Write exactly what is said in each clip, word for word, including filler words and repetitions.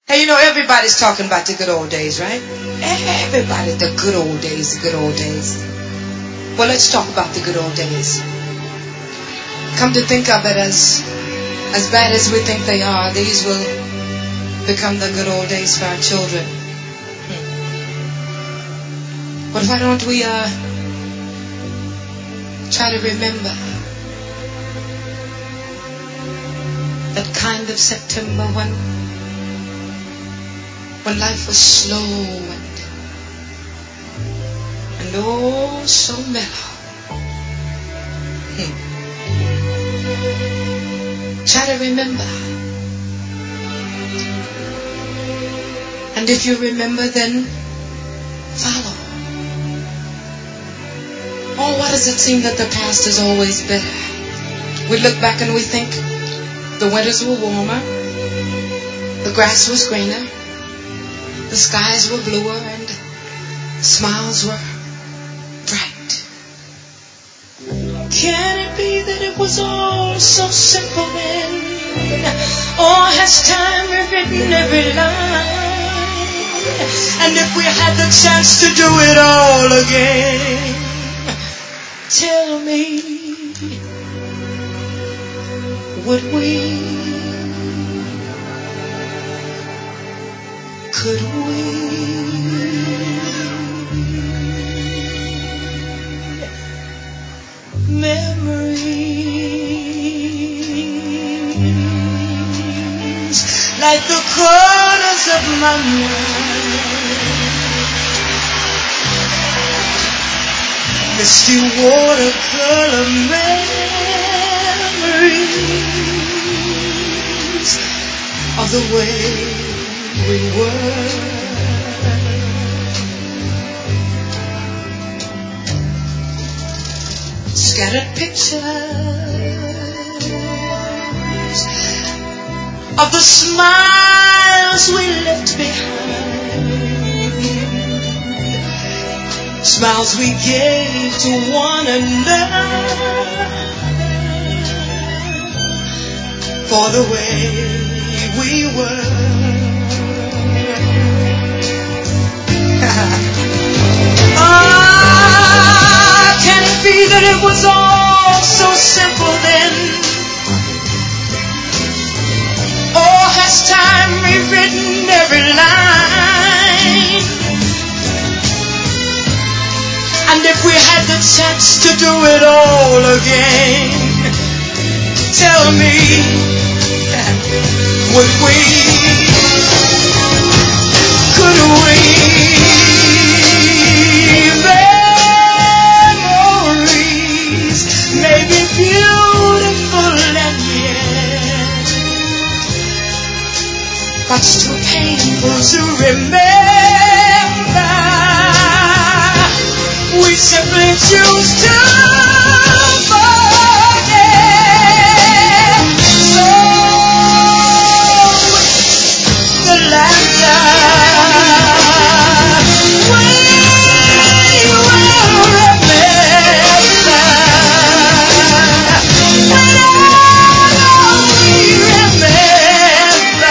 Hey, you know, everybody's talking about the good old days, right? Everybody, the good old days, the good old days. Well, let's talk about the good old days. Come to think of it, as as bad as we think they are, these will become the good old days for our children. Hmm. But why don't we uh, try to remember that kind of September when when life was slow and, and oh so mellow. Hmm. Try to remember. And if you remember, then follow. Oh, why does it seem that the past is always better? We look back and we think the winters were warmer, the grass was greener, the skies were bluer, and smiles were bright. Can it be that it was all so simple then? Or has time rewritten every line? And if we had the chance to do it all again, tell me, would we? Could we? Memories like the corners of my mind, misty watercolor memories of the way we were. Scattered pictures of the smiles we left behind, smiles we gave to one another for the way we were. Ah, can it be that it was all so simple then? Or has time rewritten every line? And if we had the chance to do it all again, tell me, would we? Could we? Memories may be beautiful and yet much too painful to remember. We simply choose to forget. So the laughter we will remember. When all we remember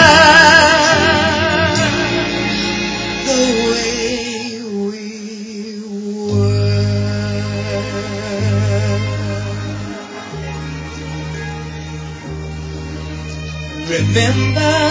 the way we were. Remember